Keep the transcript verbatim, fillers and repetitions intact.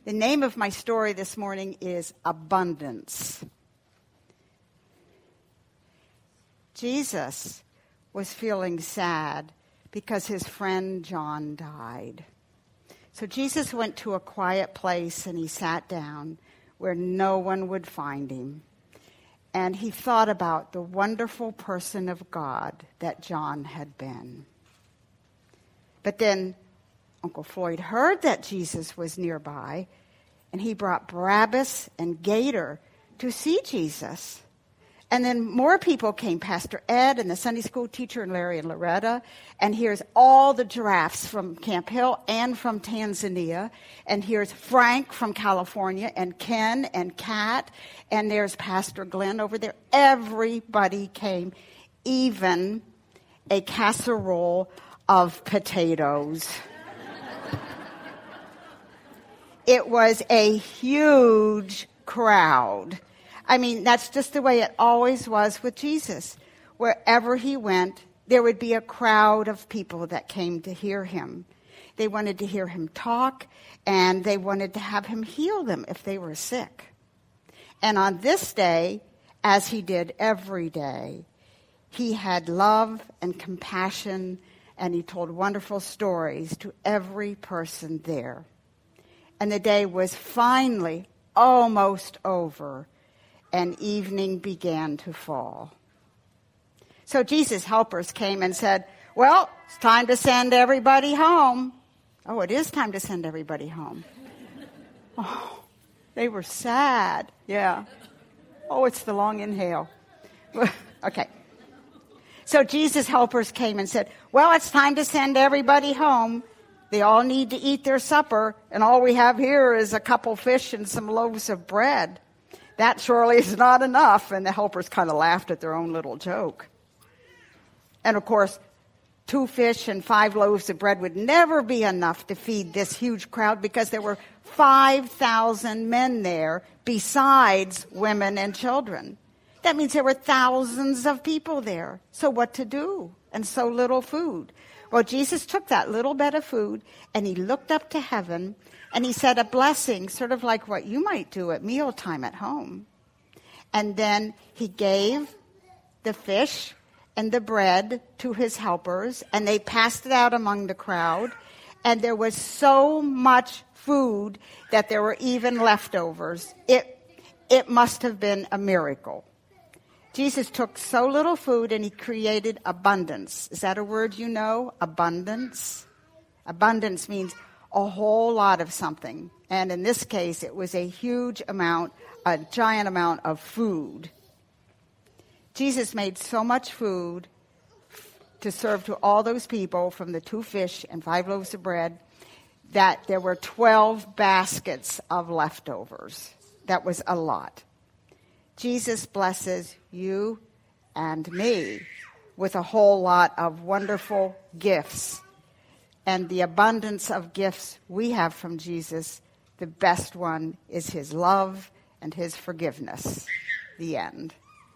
The name of my story this morning is Abundance. Jesus was feeling sad because his friend John died. So Jesus went to a quiet place and he sat down where no one would find him. And he thought about the wonderful person of God that John had been. But then Uncle Floyd heard that Jesus was nearby, and he brought Barabbas and Gator to see Jesus. And then more people came, Pastor Ed and the Sunday school teacher and Larry and Loretta. And here's all the giraffes from Camp Hill and from Tanzania. And here's Frank from California and Ken and Kat. And there's Pastor Glenn over there. Everybody came, even a casserole of potatoes. It was a huge crowd. I mean, that's just the way it always was with Jesus. Wherever he went, there would be a crowd of people that came to hear him. They wanted to hear him talk, and they wanted to have him heal them if they were sick. And on this day, as he did every day, he had love and compassion, and he told wonderful stories to every person there. And the day was finally almost over, and evening began to fall. So Jesus' helpers came and said, well, it's time to send everybody home. Oh, it is time to send everybody home. Oh, they were sad. Yeah. Oh, it's the long inhale. Okay. So Jesus' helpers came and said, well, it's time to send everybody home. They all need to eat their supper, and all we have here is a couple fish and some loaves of bread. That surely is not enough. And the helpers kind of laughed at their own little joke. And of course, two fish and five loaves of bread would never be enough to feed this huge crowd because there were five thousand men there besides women and children. That means there were thousands of people there. So what to do? And so little food. Well, Jesus took that little bit of food and he looked up to heaven and he said a blessing, sort of like what you might do at mealtime at home. And then he gave the fish and the bread to his helpers, and they passed it out among the crowd. And there was so much food that there were even leftovers. It, it must have been a miracle. Jesus took so little food and he created abundance. Is that a word you know? Abundance? Abundance means a whole lot of something. And in this case, it was a huge amount, a giant amount of food. Jesus made so much food to serve to all those people from the two fish and five loaves of bread that there were twelve baskets of leftovers. That was a lot. Jesus blesses you and me with a whole lot of wonderful gifts. And the abundance of gifts we have from Jesus, the best one is his love and his forgiveness. The end.